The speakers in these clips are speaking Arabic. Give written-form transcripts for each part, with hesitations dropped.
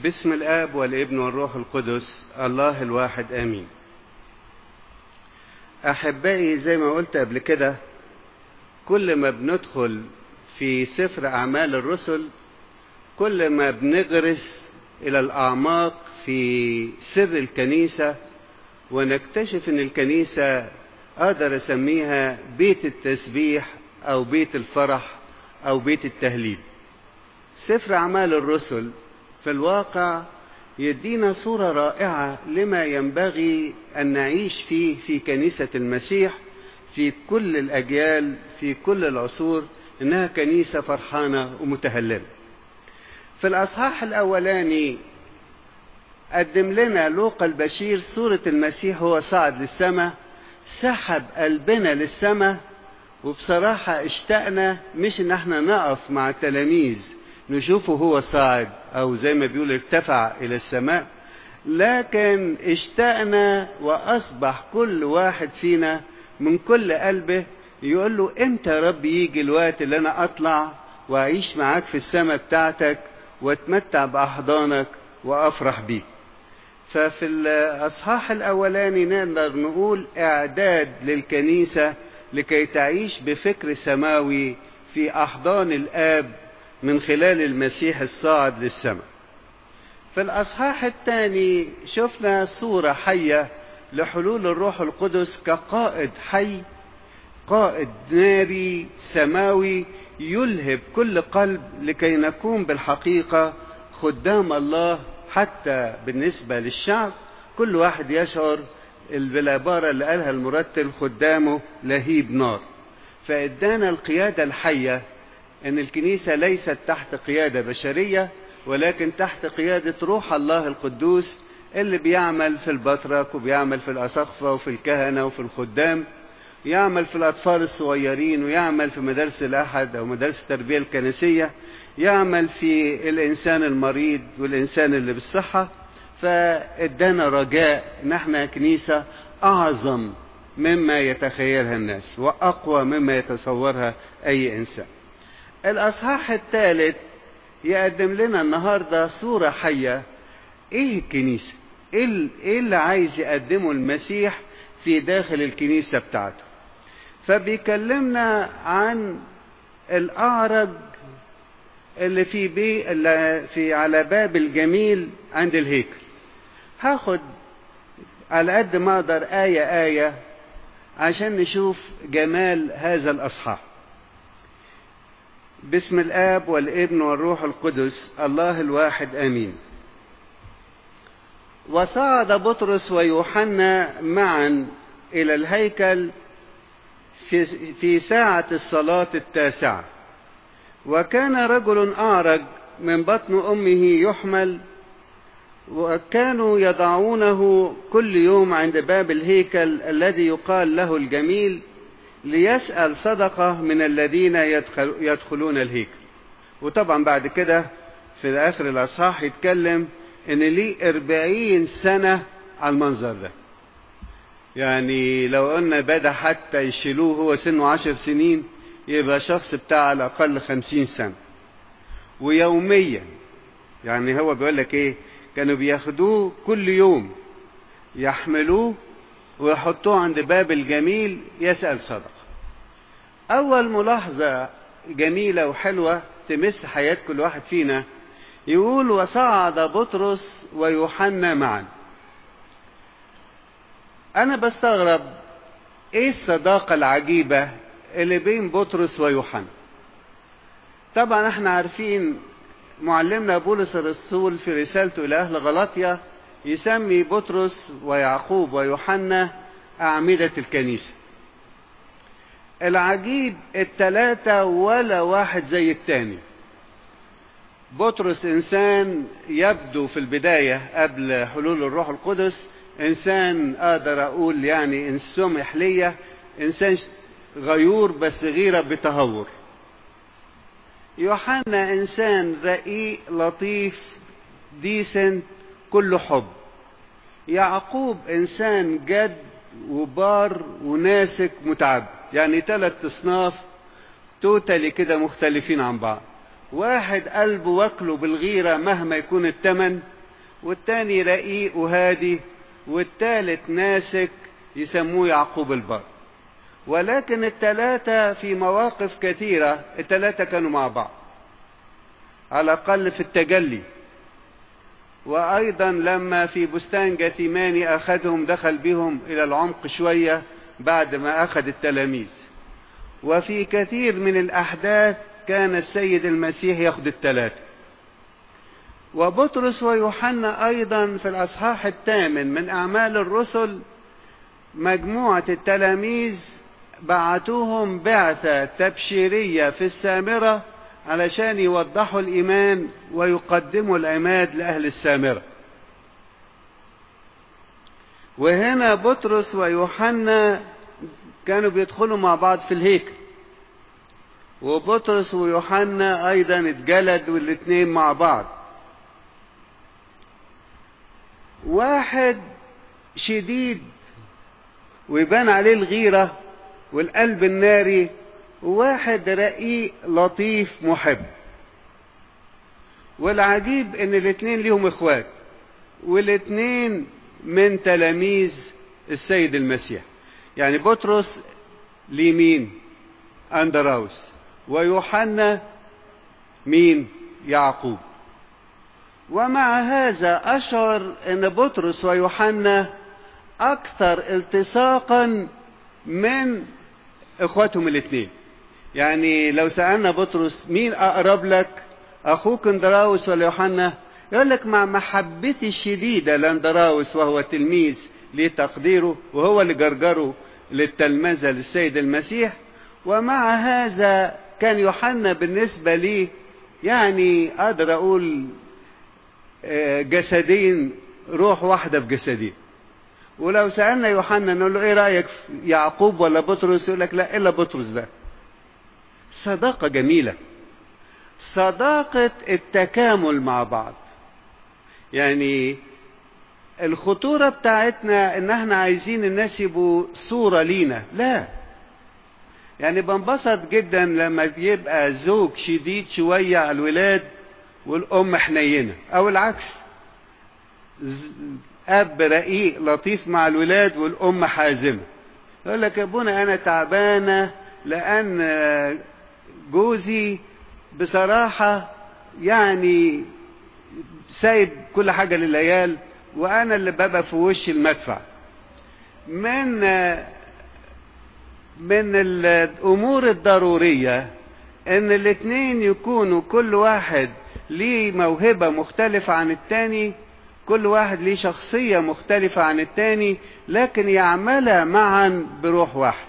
باسم الآب والابن والروح القدس الله الواحد آمين. أحبائي، زي ما قلت قبل كده، كل ما بندخل في سفر أعمال الرسل كل ما بنغرس إلى الأعماق في سر الكنيسة، ونكتشف أن الكنيسة أقدر أسميها بيت التسبيح أو بيت الفرح أو بيت التهليل. سفر أعمال الرسل في الواقع يدينا صورة رائعة لما ينبغي أن نعيش فيه في كنيسة المسيح في كل الأجيال في كل العصور، إنها كنيسة فرحانة ومتهللة. في الأصحاح الأولاني قدم لنا لوقا البشير صورة المسيح هو صعد للسماء، سحب قلبنا للسماء، وبصراحة اشتقنا مش إن احنا نقف مع التلاميذ نشوفه هو صاعد أو زي ما بيقول ارتفع إلى السماء، لكن اشتقنا وأصبح كل واحد فينا من كل قلبه يقول له امتى يا رب يجي الوقت اللي أنا أطلع وأعيش معاك في السماء بتاعتك واتمتع بأحضانك وأفرح بيك. ففي الأصحاح الأولاني نقدر نقول إعداد للكنيسة لكي تعيش بفكر سماوي في أحضان الآب من خلال المسيح الصاعد للسماء. في الأصحاح الثاني شفنا صورة حية لحلول الروح القدس كقائد حي، قائد ناري سماوي يلهب كل قلب لكي نكون بالحقيقة خدام الله. حتى بالنسبة للشعب كل واحد يشعر بالعبارة اللي قالها المرتل خدامه لهيب نار. فإدانا القيادة الحية أن الكنيسة ليست تحت قيادة بشرية ولكن تحت قيادة روح الله القدوس اللي بيعمل في البطرك وبيعمل في الأساقفة وفي الكهنة وفي الخدام، يعمل في الأطفال الصغيرين ويعمل في مدارس الأحد أو مدارس التربية الكنسية، يعمل في الإنسان المريض والإنسان اللي بالصحة. فإدانا رجاء إن احنا كنيسة أعظم مما يتخيلها الناس وأقوى مما يتصورها أي إنسان. الأصحاح الثالث يقدم لنا النهاردة صورة حية. إيه الكنيسة؟ إيه اللي عايز يقدمه المسيح في داخل الكنيسة بتاعته؟ فبيكلمنا عن الأعرج اللي في على باب الجميل عند الهيكل. هاخد على قد ما أقدر آية عشان نشوف جمال هذا الأصحاح. باسم الآب والابن والروح القدس الله الواحد آمين. وصعد بطرس ويوحنا معا إلى الهيكل في ساعة الصلاة 9، وكان رجل أعرج من بطن أمه يحمل، وكانوا يضعونه كل يوم عند باب الهيكل الذي يقال له الجميل ليسأل صدقة من الذين يدخلون الهيكل. وطبعا بعد كده في آخر الأصحاح يتكلم إن ليه 40 سنة على المنظر ده. يعني لو قلنا بدأ حتى يشيلوه هو سنه 10 سنين يبقى شخص بتاع على الأقل 50 سنة. ويوميا يعني هو بيقول لك إيه، كانوا بياخدوه كل يوم يحملوه ويحطوه عند باب الجميل يسأل صدقة. أول ملاحظة جميلة وحلوة تمس حياة كل واحد فينا، يقول وصعد بطرس ويوحنا معا. أنا بستغرب إيه الصداقة العجيبة اللي بين بطرس ويوحنا. طبعا احنا عارفين معلمنا بولس الرسول في رسالته إلى أهل غلاطيا يسمي بطرس ويعقوب ويوحنا أعمدة الكنيسة. العجيب الثلاثة ولا واحد زي الثاني. بطرس إنسان يبدو في البداية قبل حلول الروح القدس إنسان أقدر أقول يعني إن سمح ليا إنسان غيور بس غيرة بتهور. يوحنا إنسان رقيق لطيف ديسنت كله حب. يعقوب إنسان جد وبار وناسك متعب. يعني 3 أصناف توتالي كده مختلفين عن بعض. واحد قلبه واكله بالغيرة مهما يكون الثمن، والتاني رقيق وهادي، والتالت ناسك يسموه يعقوب البار. ولكن الثلاثة في مواقف كثيرة الثلاثة كانوا مع بعض، على الأقل في التجلي. وأيضا لما في بستان جثيماني أخذهم، دخل بهم إلى العمق شوية بعد ما أخذ التلاميذ. وفي كثير من الأحداث كان السيد المسيح يأخذ الثلاثة. وبطرس ويوحنا أيضا في الأصحاح 8 من أعمال الرسل، مجموعة التلاميذ بعتوهم بعثة تبشيرية في السامرة علشان يوضحوا الإيمان ويقدموا العماد لأهل السامرة. وهنا بطرس ويوحنا كانوا بيدخلوا مع بعض في الهيكل، وبطرس ويوحنا أيضا اتجلدوا الاثنين مع بعض. واحد شديد ويبان عليه الغيرة والقلب الناري، وواحد رقيق لطيف محب. والعجيب ان الاثنين ليهم اخوات، والاثنين من تلاميذ السيد المسيح. يعني بطرس ليه مين؟ أندراوس. ويوحنا مين؟ يعقوب. ومع هذا أشعر أن بطرس ويوحنا أكثر التصاقا من إخواتهم الاثنين. يعني لو سألنا بطرس مين أقرب لك، أخوك أندراوس ولا يوحنا؟ يقول لك مع محبتي الشديدة لأندراوس، وهو تلميذ لتقديره وهو اللي جرجره للتلمذة للسيد المسيح. ومع هذا كان يوحنا بالنسبة لي يعني أقدر أقول جسدين، روح واحدة في جسدين. ولو سألنا يوحنا نقول له إيه رأيك في يعقوب ولا بطرس؟ يقول لك لا، إلا بطرس ده. صداقة جميلة، صداقة التكامل مع بعض. يعني الخطورة بتاعتنا ان احنا عايزين الناس يبقوا صورة لينا، لا. يعني بنبسط جدا لما بيبقى زوج شديد شوية على الولاد والام حنينة، او العكس، اب رقيق لطيف مع الولاد والام حازمة. يقول لك يا ابونا انا تعبانة لان جوزي بصراحة يعني سايب كل حاجة للعيال، وانا اللي ببقى في وش المدفع. من الامور الضرورية ان الاثنين يكونوا كل واحد ليه موهبة مختلفة عن التاني، كل واحد ليه شخصية مختلفة عن التاني، لكن يعملها معا بروح واحد.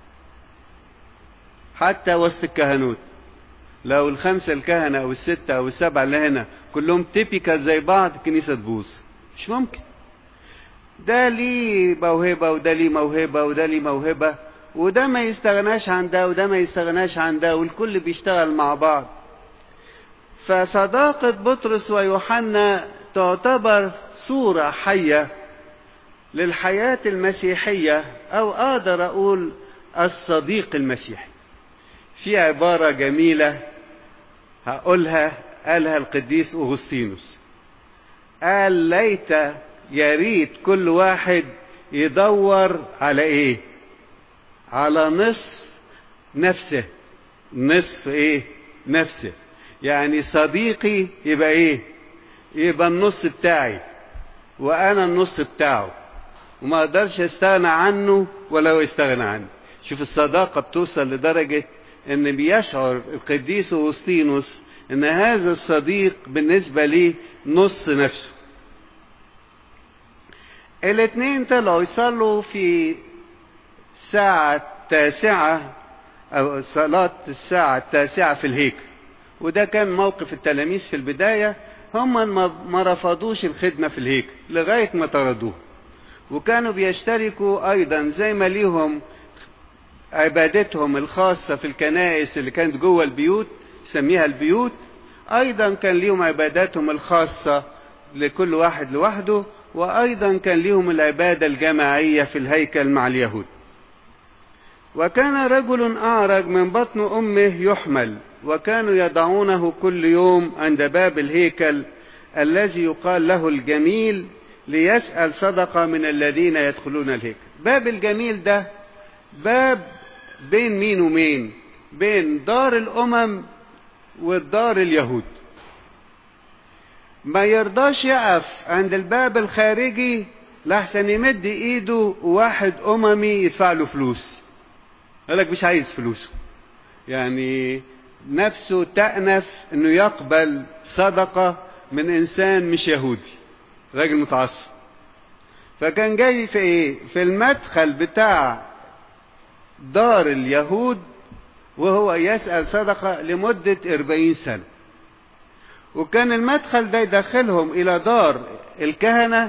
حتى وسط الكهنوت، لو الخمسة الكهنة او الستة او السبعة اللي هنا كلهم تيبيكال زي بعض، الكنيسة تبوظ. مش ممكن. ده ليه موهبة وده ليه موهبة وده ليه موهبة، وده ما يستغناش عن ده وده ما يستغناش عن ده، والكل بيشتغل مع بعض. فصداقة بطرس ويوحنا تعتبر صورة حية للحياة المسيحية، أو أقدر أقول الصديق المسيحي. في عبارة جميلة هقولها، قالها القديس أغسطينوس، قال ليت يا ريت كل واحد يدور على ايه؟ على نصف نفسه. نصف ايه؟ نفسه. يعني صديقي يبقى ايه؟ يبقى النص بتاعي وانا النص بتاعه، وما اقدرش استغنى عنه ولا هو يستغنى عني. شوف الصداقة بتوصل لدرجة ان بيشعر القديس أغسطينوس ان هذا الصديق بالنسبة ليه نص نفسه. الاثنين طلعوا يصلوا في الساعة 9 او صلاة الساعة 9 في الهيكل، وده كان موقف التلاميذ في البداية. هم ما رفضوش الخدمة في الهيكل لغاية ما طردوه، وكانوا بيشتركوا ايضا زي ما ليهم عبادتهم الخاصة في الكنائس اللي كانت جوه البيوت، سميها البيوت، ايضا كان ليهم عباداتهم الخاصة لكل واحد لوحده، وايضا كان ليهم العبادة الجماعية في الهيكل مع اليهود. وكان رجل اعرج من بطن امه يحمل، وكانوا يضعونه كل يوم عند باب الهيكل الذي يقال له الجميل ليسأل صدقة من الذين يدخلون الهيكل. باب الجميل ده باب بين مين ومين؟ بين دار الأمم والدار اليهود. ما يرضاش يقف عند الباب الخارجي لحسن يمد ايده واحد أممي يدفع له فلوس. قال لك مش عايز فلوسه، يعني نفسه تأنف انه يقبل صدقة من انسان مش يهودي، راجل متعصب. فكان جاي في ايه؟ في المدخل بتاع دار اليهود وهو يسأل صدقة لمدة 40 سنة. وكان المدخل ده يدخلهم الى دار الكهنة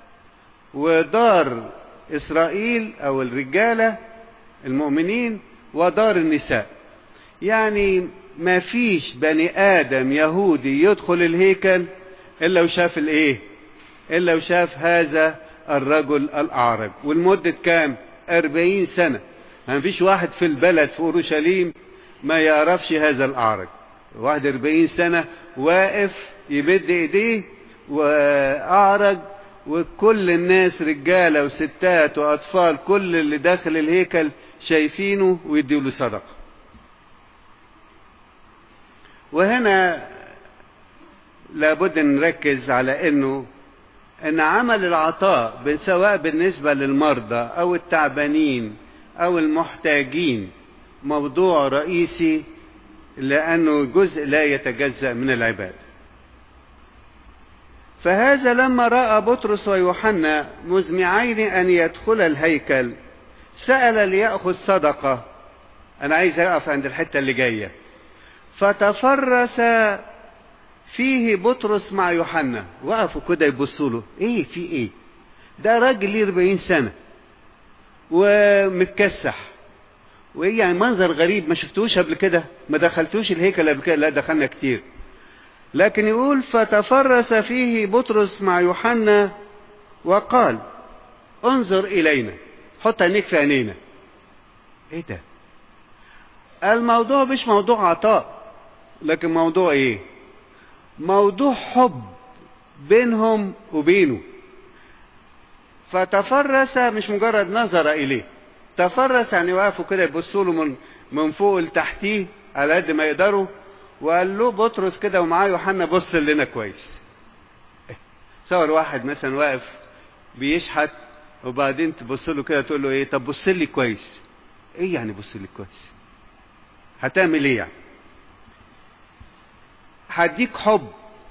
ودار اسرائيل او الرجالة المؤمنين ودار النساء. يعني ما فيش بني آدم يهودي يدخل الهيكل إلا وشاف الإيه؟ إلا وشاف هذا الرجل الأعرج. والمدة كام؟ 40 سنة. ما فيش واحد في البلد في أورشليم ما يعرفش هذا الأعرج. واحد 40 سنة واقف يمد إيديه وأعرج، وكل الناس رجالة وستات وأطفال كل اللي داخل الهيكل شايفينه ويديوا له صدقة. وهنا لابد نركز على ان عمل العطاء سواء بالنسبة للمرضى او التعبانين او المحتاجين موضوع رئيسي، لانه جزء لا يتجزأ من العبادة. فهذا لما رأى بطرس ويوحنا مزمعين ان يدخل الهيكل سأل ليأخذ صدقة. انا عايز اقف عند الحتة اللي جاية. فتفرس فيه بطرس مع يوحنا. وقفوا كده يبصوا له، ايه في ايه؟ ده راجل ليه 40 سنة ومتكسح، وايه يعني منظر غريب ما شفتوش قبل كده، ما دخلتوش الهيكل قبل كده. لا دخلنا كتير. لكن يقول فتفرس فيه بطرس مع يوحنا وقال انظر الينا، حط عينيك في عينينا. ايه ده؟ الموضوع مش موضوع عطاء، لكن موضوع ايه؟ موضوع حب بينهم وبينه. فتفرس مش مجرد نظر اليه، تفرس يعني وقفوا كده يبصوا له من فوق لتحتيه على قد ما يقدروا. وقال له بطرس كده ومعاه يوحنا بص لنا كويس. صور واحد مثلا واقف بيشحت وبعدين تبص له كده تقول له ايه؟ طب بص لي كويس. ايه يعني بص لي كويس؟ هتعمل ايه يعني؟ هديك حب،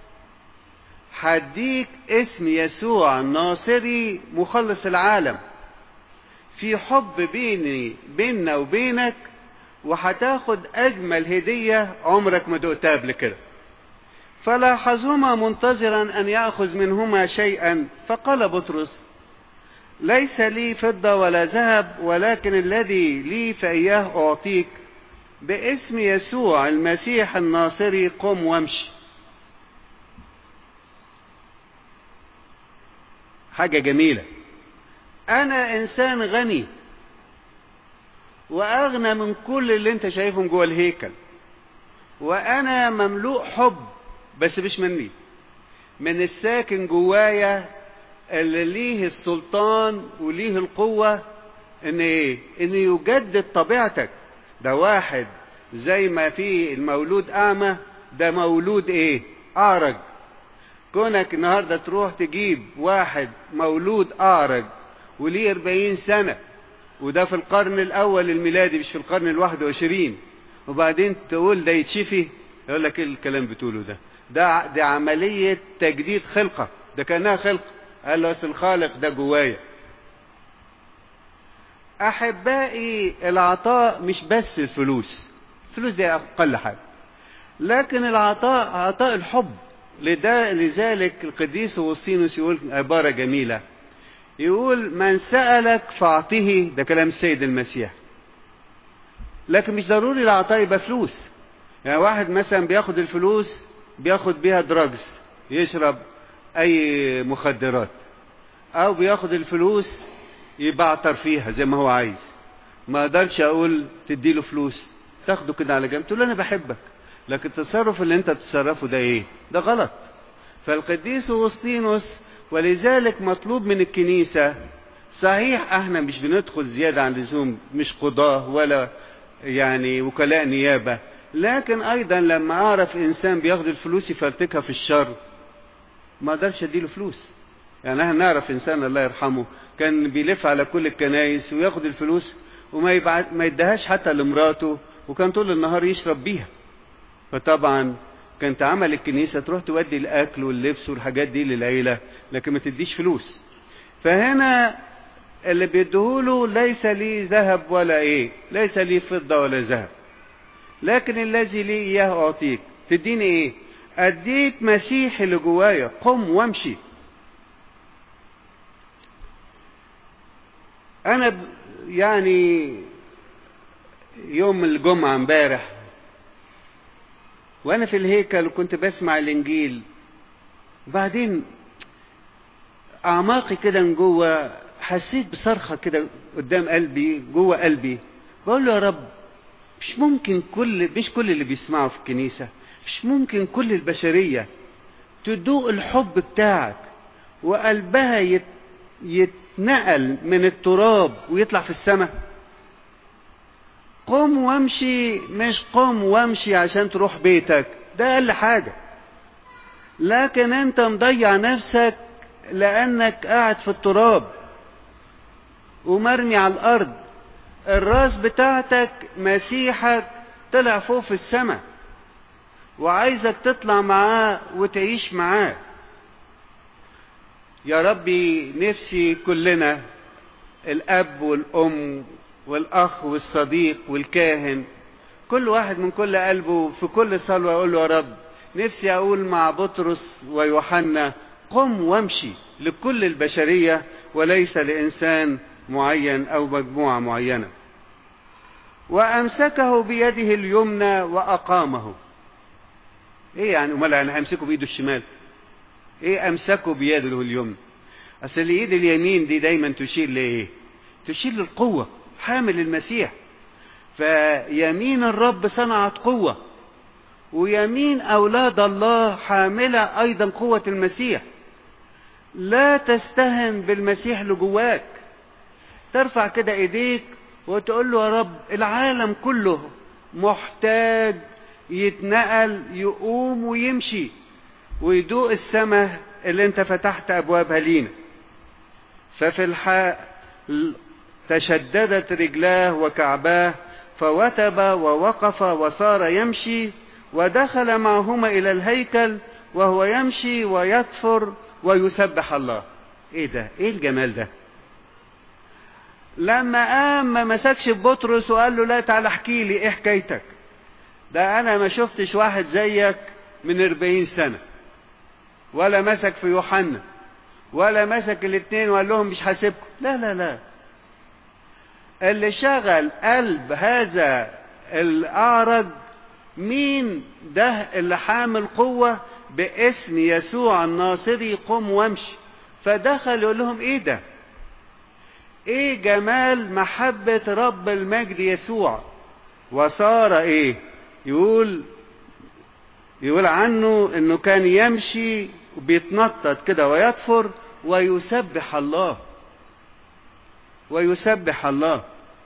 هديك اسم يسوع الناصري مخلص العالم. في حب بيننا وبينك، وهتاخد اجمل هدية عمرك ما دقتها قبل كده. فلاحظهما منتظرا ان يأخذ منهما شيئا. فقال بطرس ليس لي فضة ولا ذهب، ولكن الذي لي فإياه أعطيك. باسم يسوع المسيح الناصري قم وامشي. حاجة جميلة. أنا إنسان غني وأغنى من كل اللي أنت شايفهم جوه الهيكل، وأنا مملوء حب، بس مش مني، من الساكن جوايا اللي ليه السلطان وليه القوة إن إيه؟ إن يجدد طبيعتك. ده واحد زي ما في المولود أعمى، ده مولود إيه؟ أعرج. كونك النهاردة تروح تجيب واحد مولود أعرج وليه 40 سنة، وده في القرن الأول الميلادي مش في القرن 21، وبعدين تقول ده يتشفي، يقول لك إيه الكلام بتقوله ده؟ ده عملية تجديد خلقة، ده كأنها خلقة. قال له أصل الخالق ده جوايا. أحبائي العطاء مش بس الفلوس، الفلوس دي أقل حاجة، لكن العطاء عطاء الحب. لذلك القديس أغسطينوس يقول عبارة جميلة، يقول من سألك فأعطيه. ده كلام السيد المسيح. لكن مش ضروري العطاء يبقى فلوس. يعني واحد مثلا بياخد الفلوس بياخد بيها دراجز، يشرب أي مخدرات، أو بياخد الفلوس يبعتر فيها زي ما هو عايز. ما اقدرش اقول تديله فلوس تاخده كده على جنب تقول له انا بحبك، لكن التصرف اللي انت بتصرفه ده ايه؟ ده غلط. فالقديس أغسطينوس ولذلك مطلوب من الكنيسة، صحيح احنا مش بندخل زيادة عن اللزوم، مش قضاة ولا يعني وكلاء نيابة، لكن ايضا لما اعرف انسان بياخد الفلوس يفرتكها في الشر ما اقدرش اديله فلوس. يعني احنا نعرف انسان الله يرحمه كان بيلف على كل الكنايس وياخد الفلوس ما يدهاش حتى لمراته، وكان طول النهار يشرب بيها. فطبعا كانت عمل الكنيسة تروح تودي الاكل واللبس والحاجات دي للعيلة، لكن ما تديش فلوس. فهنا اللي بيديهوله ليس لي ذهب ولا ايه، ليس لي فضة ولا ذهب، لكن الذي لي اياه اعطيك. تديني ايه؟ اديك مسيح اللي جوايا، قم وامشي. انا يعني يوم الجمعة امبارح وانا في الهيكل وكنت بسمع الانجيل، وبعدين اعماقي كده من جوه حسيت بصرخة كده قدام قلبي، جوه قلبي، بقول له يا رب مش ممكن مش كل اللي بيسمعوا في الكنيسة، مش ممكن كل البشرية تدوق الحب بتاعك وقلبها يتنقل من التراب ويطلع في السماء. قم وامشي، مش قم وامشي عشان تروح بيتك، ده اقل حاجة، لكن انت مضيع نفسك لانك قاعد في التراب ومرمي على الارض. الراس بتاعتك مسيحك طلع فوق في السماء وعايزك تطلع معاه وتعيش معاه. يا ربي نفسي كلنا، الاب والام والاخ والصديق والكاهن، كل واحد من كل قلبه في كل صلوة يقول له يا رب نفسي اقول مع بطرس ويوحنا قم وامشي لكل البشرية وليس لإنسان معين أو مجموعة معينة. وأمسكه بيده اليمنى وأقامه. إيه يعني؟ أمال أنا همسكه بيده الشمال؟ إيه أمسكه بيده اليمنى؟ أصل اليد اليمين دي دايما تشير لإيه؟ تشير للقوة، حامل المسيح. فيمين الرب صنعت قوة، ويمين أولاد الله حاملة أيضا قوة المسيح. لا تستهن بالمسيح اللي جواك، ترفع كده ايديك وتقول له يا رب العالم كله محتاج يتنقل، يقوم ويمشي ويدوق السماء اللي انت فتحت ابوابها لينا. ففي الحق تشددت رجلاه وكعباه فوتب ووقف وصار يمشي، ودخل معهما الى الهيكل وهو يمشي ويطفر ويسبح الله. ايه ده؟ ايه الجمال ده؟ لما قام ما مسكش بطرس وقال له لا تعال احكي لي ايه حكايتك، ده انا ما شفتش واحد زيك من 40 سنة، ولا مسك في يوحنا ولا مسك الاثنين وقال لهم مش هسيبكم. لا لا لا، اللي شغل قلب هذا الاعرج مين ده؟ اللي حامل قوة باسم يسوع الناصري، قم وامشي. فدخل يقول لهم ايه ده؟ ايه جمال محبة رب المجد يسوع. وصار ايه؟ يقول عنه انه كان يمشي وبيتنطط كده ويطفر ويسبح الله، ويسبح الله.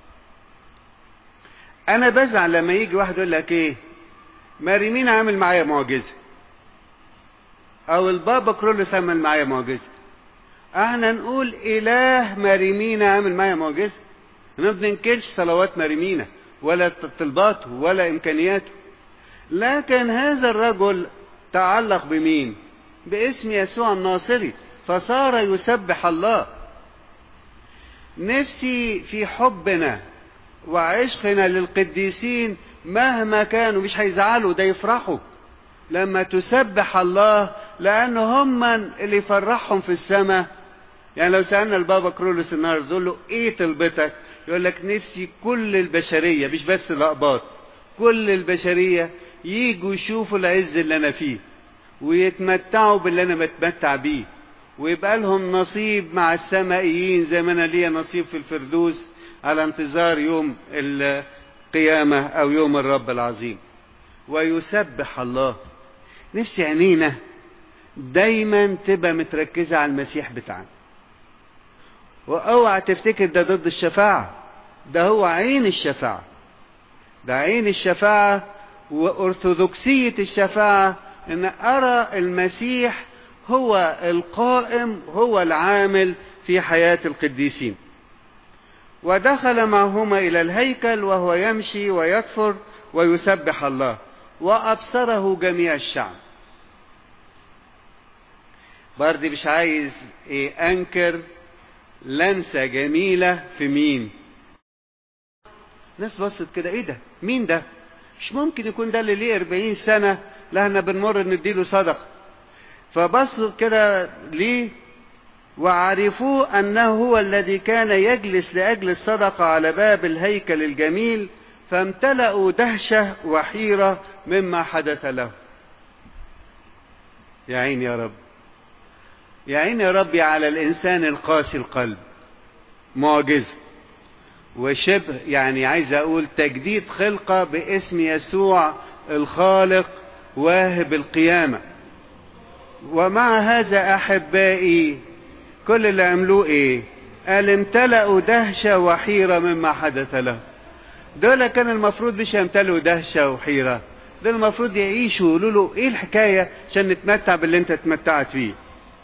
انا بزعل لما يجي واحد يقول لك ايه، ماريمين عامل معايا معجزة، او البابا كرولوس عمل معايا معجزة. احنا نقول اله ماريمينا عامل معايا معجزة، ما بننكرش صلوات ماريمينا ولا طلباته ولا امكانياته، لكن هذا الرجل تعلق بمين؟ باسم يسوع الناصري، فصار يسبح الله. نفسي في حبنا وعشقنا للقديسين مهما كانوا مش هيزعلوا، ده يفرحوا لما تسبح الله، لأن هم اللي يفرحهم في السماء. يعني لو سألنا البابا كرولوس النهارده تقول له ايه طلبتك؟ يقول لك نفسي كل البشرية، مش بس الأقباط، كل البشرية ييجوا يشوفوا العز اللي أنا فيه ويتمتعوا باللي أنا بتمتع بيه، ويبقى لهم نصيب مع السمائيين زي ما أنا ليا نصيب في الفردوس على انتظار يوم القيامة أو يوم الرب العظيم. ويسبح الله. نفسي عينينا دايما تبقى متركزة على المسيح بتاعنا. واوعى تفتكر ده ضد الشفاعة، ده هو عين الشفاعة، ده عين الشفاعة وأرثوذكسية الشفاعة، ان ارى المسيح هو القائم، هو العامل في حياة القديسين. ودخل معهما إلى الهيكل وهو يمشي ويكفر ويسبح الله، وأبصره جميع الشعب. برضه مش عايز أنكر لمسة جميلة في مين. ناس بصت كده، ايه ده؟ مين ده؟ مش ممكن يكون ده اللي ليه 40 سنة لا احنا بنمر نديله صدقة. فبصوا كده ليه، وعرفوا أنه هو الذي كان يجلس لأجل الصدقة على باب الهيكل الجميل، فامتلأوا دهشة وحيرة مما حدث له. يا عين يا رب، يا عين يا ربي على الإنسان القاسي القلب. معجزة وشبه، يعني عايز أقول تجديد خلقة باسم يسوع الخالق واهب القيامة. ومع هذا أحبائي كل اللي عملوه ايه؟ قال امتلأوا دهشة وحيرة مما حدث له. دول كان المفروض مش يمتلئوا دهشة وحيرة، دول المفروض يعيشوا يقولوا له ايه الحكاية عشان نتمتع باللي انت اتمتعت فيه.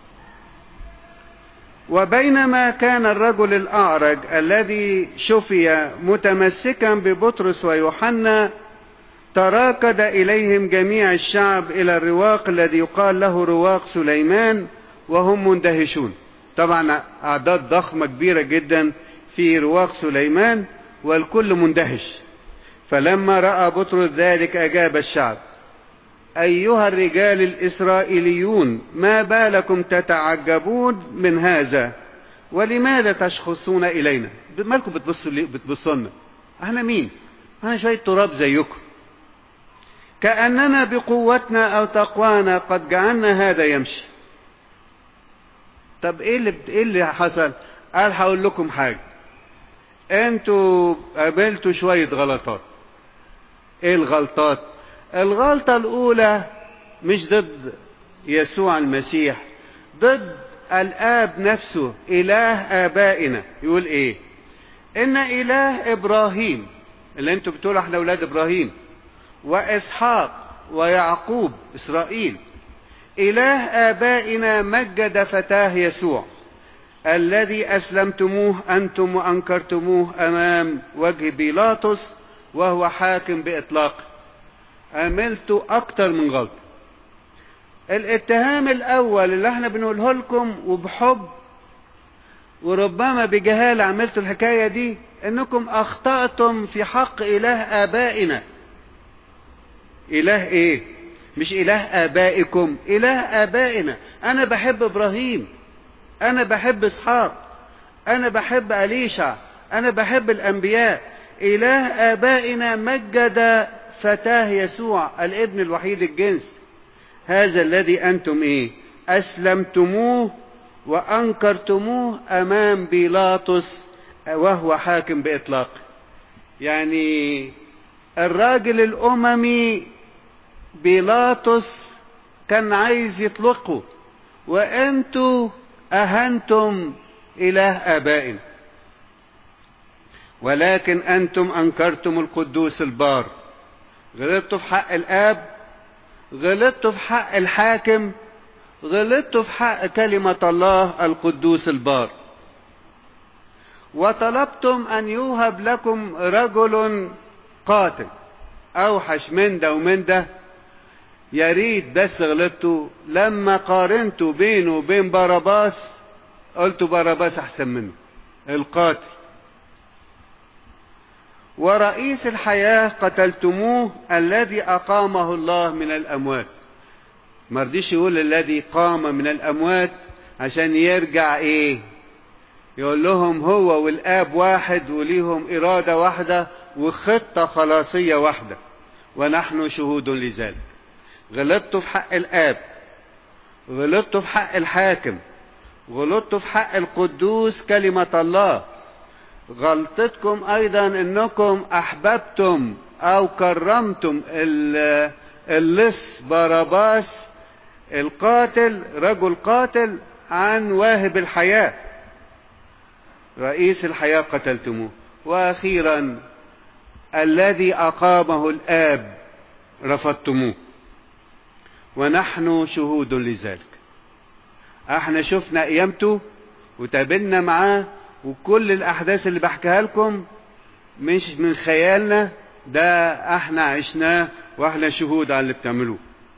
وبينما كان الرجل الأعرج الذي شفي متمسكا ببطرس ويوحنا، تراكد إليهم جميع الشعب إلى الرواق الذي يقال له رواق سليمان، وهم مندهشون. طبعا أعداد ضخمة كبيرة جدا في رواق سليمان والكل مندهش. فلما رأى بطرس ذلك أجاب الشعب: أيها الرجال الإسرائيليون، ما بالكم تتعجبون من هذا؟ ولماذا تشخصون إلينا؟ مالكم بتبصوا لنا؟ احنا مين؟ احنا شوية تراب زيكم، كأننا بقوتنا أو تقوانا قد جعلنا هذا يمشي. طب ايه اللي حصل؟ قال هقول لكم حاجة، انتوا قابلتوا شوية غلطات. ايه الغلطات؟ الغلطة الاولى مش ضد يسوع المسيح، ضد الاب نفسه، اله ابائنا. يقول ايه؟ ان اله ابراهيم، اللي انتوا بتقولوا احنا اولاد ابراهيم، واسحاق ويعقوب اسرائيل، إله آبائنا مجد فتاه يسوع الذي أسلمتموه أنتم وأنكرتموه أمام وجه بيلاطس وهو حاكم بإطلاق. عملتوا أكتر من غلط. الاتهام الأول اللي احنا بنقوله لكم وبحب وربما بجهالة عملتوا الحكاية دي، انكم اخطأتم في حق إله آبائنا. إله ايه؟ مش إله آبائكم، إله آبائنا. أنا بحب إبراهيم، أنا بحب إسحاق، أنا بحب أليشع، أنا بحب الأنبياء. إله آبائنا مجد فتاه يسوع الابن الوحيد الجنس، هذا الذي أنتم إيه؟ أسلمتموه وأنكرتموه أمام بيلاطس وهو حاكم بإطلاق. يعني الراجل الأممي بيلاطس كان عايز يطلقه، وأنتوا أهنتم إله آبائنا. ولكن أنتم أنكرتم القدوس البار. غلطتوا في حق الآب، غلطتوا في حق الحاكم، غلطتوا في حق كلمة الله القدوس البار. وطلبتم أن يوهب لكم رجل قاتل. أوحش من ده ومن ده. يا ريت بس غلطتوا لما قارنتوا بينه وبين باراباس، قلتوا باراباس أحسن منه القاتل. ورئيس الحياة قتلتموه الذي أقامه الله من الأموات. مرضيش يقول الذي قام من الأموات عشان يرجع إيه؟ يقول لهم هو والآب واحد وليهم إرادة واحدة وخطة خلاصية واحدة، ونحن شهود لذلك. غلطتوا في حق الآب، غلطتوا في حق الحاكم، غلطتوا في حق القدوس كلمة الله. غلطتكم أيضا أنكم أحببتم أو كرمتم اللص باراباس القاتل رجل قاتل عن واهب الحياة، رئيس الحياة قتلتموه. وأخيرا الذي أقامه الآب رفضتموه، ونحن شهود لذلك. احنا شفنا قيامته وتقابلنا معاه، وكل الأحداث اللي بحكيها لكم مش من خيالنا، ده احنا عشناه واحنا شهود على اللي بتعملوه.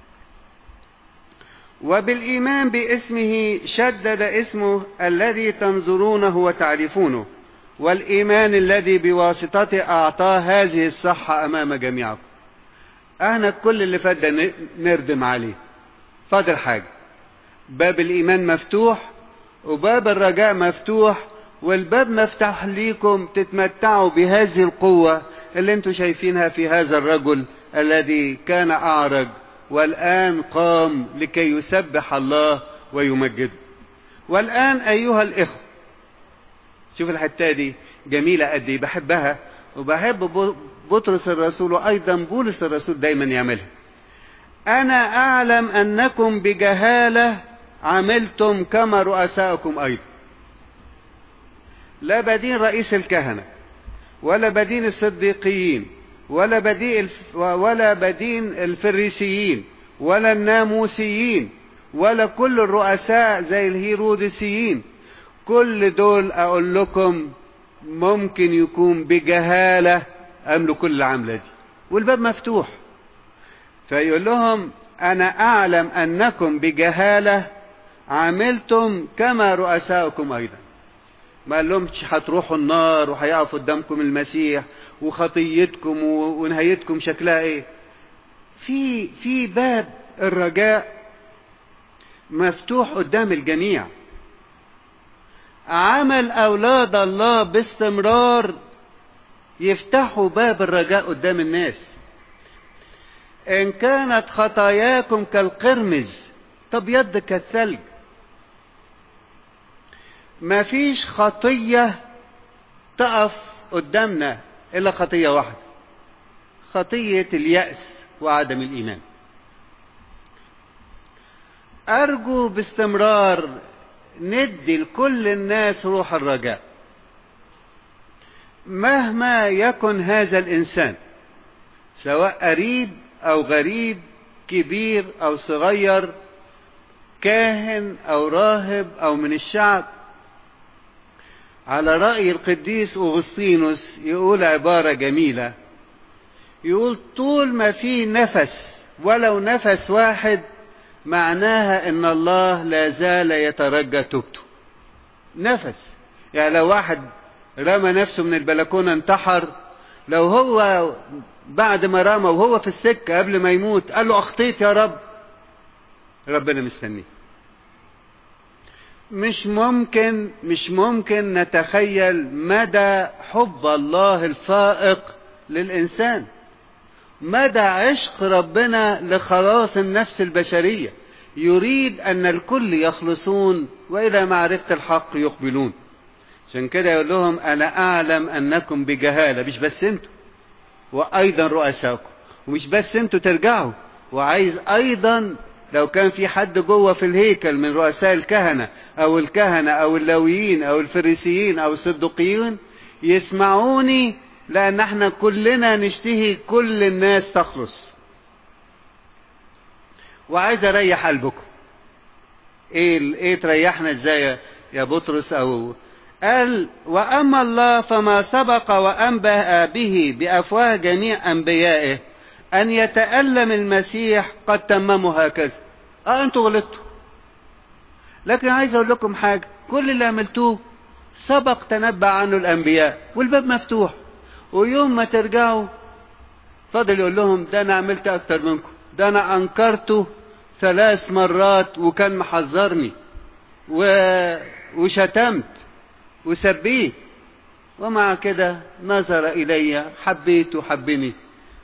وبالإيمان باسمه شدد اسمه الذي تنظرونه وتعرفونه، والإيمان الذي بواسطته أعطاه هذه الصحة أمام جميعكم. احنا كل اللي فات ده نردم عليه، فاضل حاجة. باب الإيمان مفتوح وباب الرجاء مفتوح، والباب مفتوح ليكم تتمتعوا بهذه القوة اللي انتوا شايفينها في هذا الرجل الذي كان أعرج والآن قام لكي يسبح الله ويمجده. والآن أيها الإخوة، شوف الحتة دي جميلة قد ايه، بحبها وبحب بطرس الرسول وأيضا بولس الرسول دايما يعملها. أنا أعلم أنكم بجهالة عملتم كما رؤساءكم أيضا. لا بدين رئيس الكهنة ولا بدين الصديقيين ولا بدين الفريسيين ولا الناموسيين ولا كل الرؤساء زي الهيروديسيين. كل دول أقول لكم ممكن يكون بجهالة عملوا كل العملة دي، والباب مفتوح. فيقول لهم أنا أعلم أنكم بجهالة عملتم كما رؤساءكم أيضا. ما قال لهمش هتروحوا النار وهيقف قدامكم المسيح وخطيتكم ونهايتكم شكلها ايه. في باب الرجاء مفتوح قدام الجميع. عمل أولاد الله باستمرار يفتحوا باب الرجاء قدام الناس. إن كانت خطاياكم كالقرمز تبيض كالثلج. ما فيش خطية تقف قدامنا إلا خطية واحدة، خطية اليأس وعدم الإيمان. أرجو باستمرار ندي لكل الناس روح الرجاء مهما يكن هذا الإنسان، سواء قريب أو غريب، كبير أو صغير، كاهن أو راهب أو من الشعب. على رأي القديس أغسطينوس يقول عبارة جميلة، يقول طول ما في نفس ولو نفس واحد معناها ان الله لا زال يترجى توبته. نفس يعني لو واحد رمى نفسه من البلكونة انتحر، لو هو بعد ما رمى وهو في السكة قبل ما يموت قال له اخطيت يا رب، ربنا مستنيه. مش ممكن نتخيل مدى حب الله الفائق للإنسان، مدى عشق ربنا لخلاص النفس البشرية. يريد أن الكل يخلصون وإلى معرفة الحق يقبلون. عشان كده يقول لهم أنا أعلم أنكم بجهالة، مش بس أنتوا وأيضا رؤساكم، ومش بس أنتوا ترجعوا، وعايز أيضا لو كان في حد جوه في الهيكل من رؤساء الكهنة أو اللاويين أو الفريسيين أو الصدوقيين يسمعوني، لأن احنا كلنا نشتهي كل الناس تخلص. وعايز أريح قلبكم. إيه تريحنا إزاي يا بطرس؟ قال وأما الله فما سبق وأنبأ به بأفواه جميع أنبيائه أن يتألم المسيح قد تمموا هكذا. أنتوا غلطتوا، لكن عايز أقول لكم حاجة، كل اللي عملتوه سبق تنبأ عنه الأنبياء، والباب مفتوح. ويوم ما ترجعوا فضل يقول لهم ده أنا عملت أكتر منكم، ده أنا أنكرته 3 مرات وكان محذرني وشتمت وسبيت، ومع كده نظر إلي، حبيت وحبني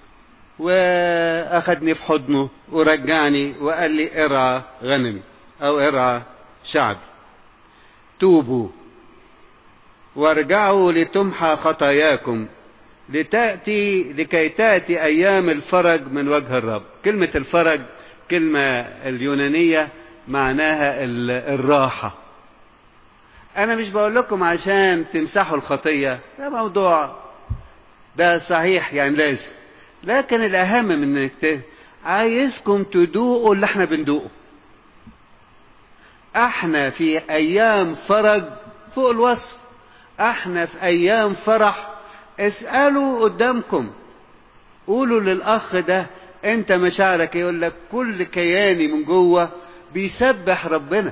وأخذني في حضنه ورجعني وقال لي ارعى غنمي أو ارعى شعبي. توبوا وارجعوا لتمحى خطاياكم لكي تأتي أيام الفرج من وجه الرب. كلمة الفرج كلمة اليونانية معناها الراحة. أنا مش بقول لكم عشان تمسحوا الخطية، ده موضوع ده صحيح يعني لازم، لكن الأهم من انك عايزكم تدوقوا اللي احنا بندوقه. احنا في أيام فرج فوق الوصف، احنا في أيام فرح. اسألوا قدامكم، قولوا للأخ ده انت مشاعرك، يقول لك كل كياني من جوه بيسبح ربنا.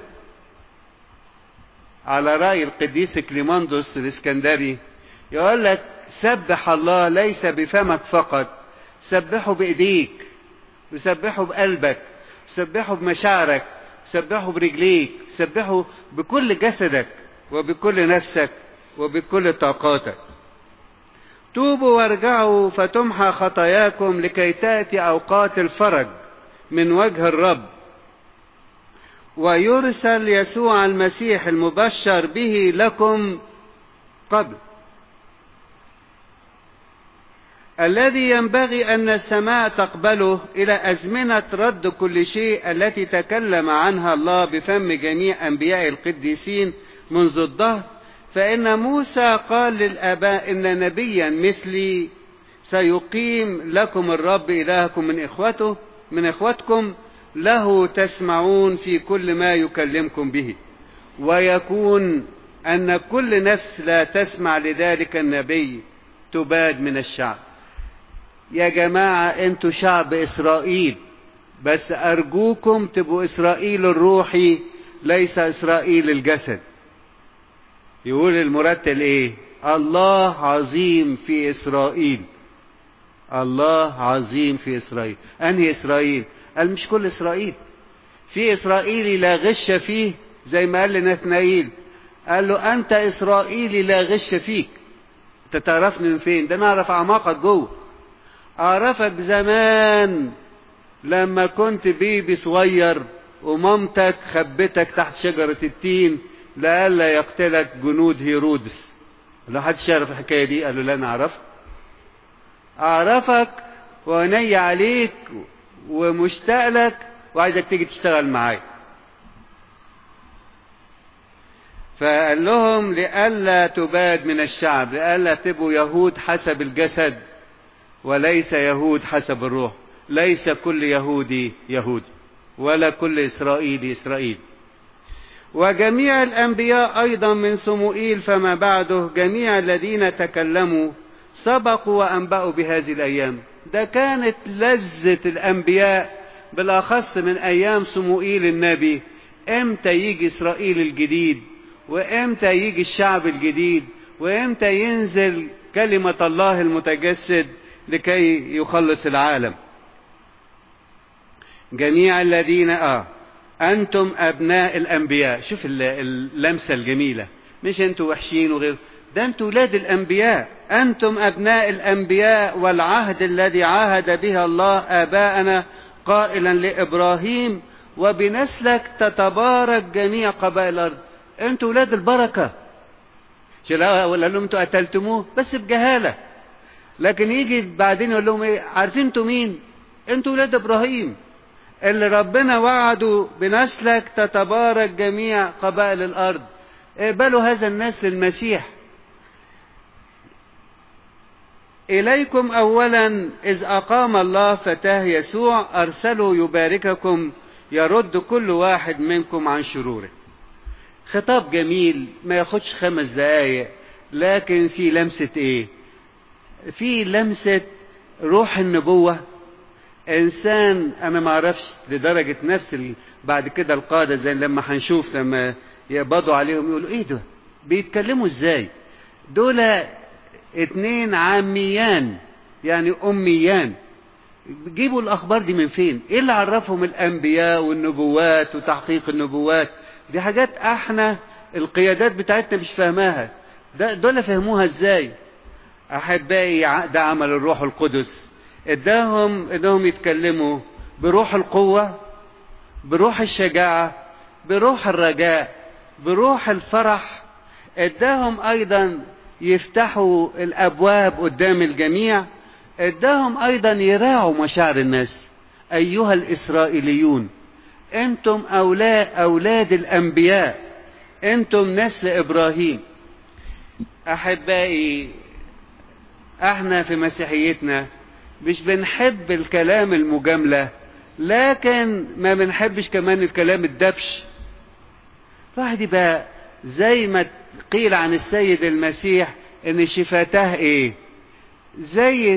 على رأي القديس كليماندوس الإسكندري يقول لك سبح الله ليس بفمك فقط، سبحه بإيديك، وسبحه بقلبك، وسبحه بمشاعرك، وسبحه برجليك، وسبحه بكل جسدك وبكل نفسك وبكل طاقاتك. توبوا وارجعوا فتمحى خطاياكم لكي تأتي أوقات الفرج من وجه الرب، ويرسل يسوع المسيح المبشر به لكم قبل، الذي ينبغي أن السماء تقبله إلى أزمنة رد كل شيء التي تكلم عنها الله بفم جميع أنبياء القديسين منذ الدهر. فإن موسى قال للآباء إن نبيا مثلي سيقيم لكم الرب إلهكم من إخوتكم، له تسمعون في كل ما يكلمكم به. ويكون أن كل نفس لا تسمع لذلك النبي تباد من الشعب. يا جماعة انتوا شعب إسرائيل، بس أرجوكم تبقوا إسرائيل الروحي ليس إسرائيل الجسد. يقول المرتل ايه؟ الله عظيم في إسرائيل. الله عظيم في إسرائيل. أنهي إسرائيل؟ قال مش كل إسرائيل، في إسرائيلي لا غش فيه، زي ما قال لنثنائيل، قال له أنت إسرائيلي لا غش فيك. أنت تعرفني من فين؟ ده نعرف أعماقك جوه. أعرفك زمان لما كنت بيبي صغير ومامتك خبتك تحت شجرة التين لألا يقتلك جنود هيرودس. لا حدش يعرف الحكاية دي؟ قال له لا نعرف. أعرفك وعيني عليك ومشتاق لك وعايزك تيجي تشتغل معايا. فقال لهم لألا تباد من الشعب، لألا تبقوا يهود حسب الجسد وليس يهود حسب الروح. ليس كل يهودي يهودي ولا كل إسرائيلي إسرائيل. وجميع الأنبياء أيضا من صموئيل فما بعده، جميع الذين تكلموا سبقوا وأنبأوا بهذه الأيام. ده كانت لذة الأنبياء بالأخص من أيام صموئيل النبي. إمتى يجي إسرائيل الجديد، وإمتى يجي الشعب الجديد، وإمتى ينزل كلمة الله المتجسد لكي يخلص العالم. جميع الذين أنتم أبناء الأنبياء. شوف اللمسة الجميلة، مش أنتوا وحشين وغير ده، أنتوا ولاد الأنبياء. أنتم أبناء الأنبياء والعهد الذي عاهد به الله آباءنا قائلا لإبراهيم وبنسلك تتبارك جميع قبائل الأرض. أنتوا ولاد البركة. ولا لهم أنتوا قتلتموه بس بجهالة، لكن يجي بعدين يقول لهم إيه؟ عارفين أنتوا مين؟ أنتوا ولاد إبراهيم اللي ربنا وعدوا بنسلك تتبارك جميع قبائل الأرض. اقبلوا هذا النسل المسيح. إليكم أولا إذ أقام الله فتاه يسوع أرسله يبارككم يرد كل واحد منكم عن شروره. خطاب جميل ما ياخدش 5 دقايق، لكن في لمسة ايه؟ في لمسة روح النبوة. انسان انا ما اعرفش لدرجة نفس بعد كده القادة زي لما هنشوف لما يقبضوا عليهم يقولوا ايه ده بيتكلموا ازاي؟ دول 2 عاميان يعني اميان، جيبوا الاخبار دي من فين؟ ايه اللي عرفهم الانبياء والنبوات وتحقيق النبوات؟ دي حاجات احنا القيادات بتاعتنا مش فاهماها، دول فهموها ازاي؟ احبائي ده عمل الروح القدس، اداهم انهم يتكلموا بروح القوة، بروح الشجاعة، بروح الرجاء، بروح الفرح. اداهم ايضا يفتحوا الابواب قدام الجميع، اداهم ايضا يراعوا مشاعر الناس. أيها الإسرائيليون، أنتم أولاد الأنبياء، أنتم نسل إبراهيم. أحبائي، احنا في مسيحيتنا مش بنحب الكلام المجاملة، لكن ما بنحبش كمان الكلام الدبش. الواحد يبقى زي ما قيل عن السيد المسيح ان شفتاه ايه، زي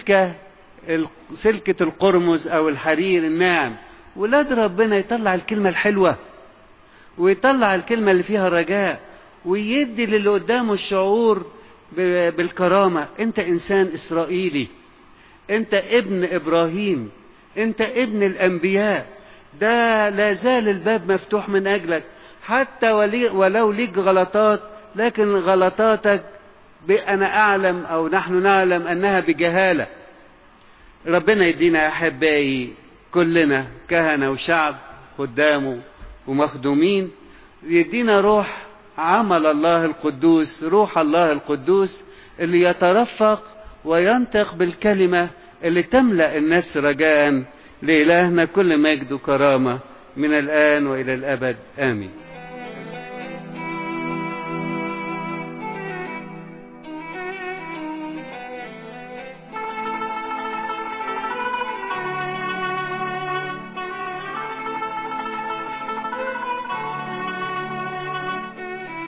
سلكة القرمز او الحرير الناعم. ولاد ربنا يطلع الكلمة الحلوة، ويطلع الكلمة اللي فيها رجاء، ويدي للي قدامه الشعور بالكرامة. انت انسان اسرائيلي، انت ابن ابراهيم، انت ابن الانبياء. ده لا زال الباب مفتوح من اجلك، حتى ولو ليك غلطات، لكن غلطاتك انا اعلم او نحن نعلم انها بجهالة. ربنا يدينا يا احبائي كلنا كهنة وشعب خدامه ومخدومين، يدينا روح عمل الله القدوس، روح الله القدوس اللي يترفق وينطق بالكلمة اللي تملأ النفس رجاء. لإلهنا كل مجد وكرامة من الآن وإلى الأبد، آمين.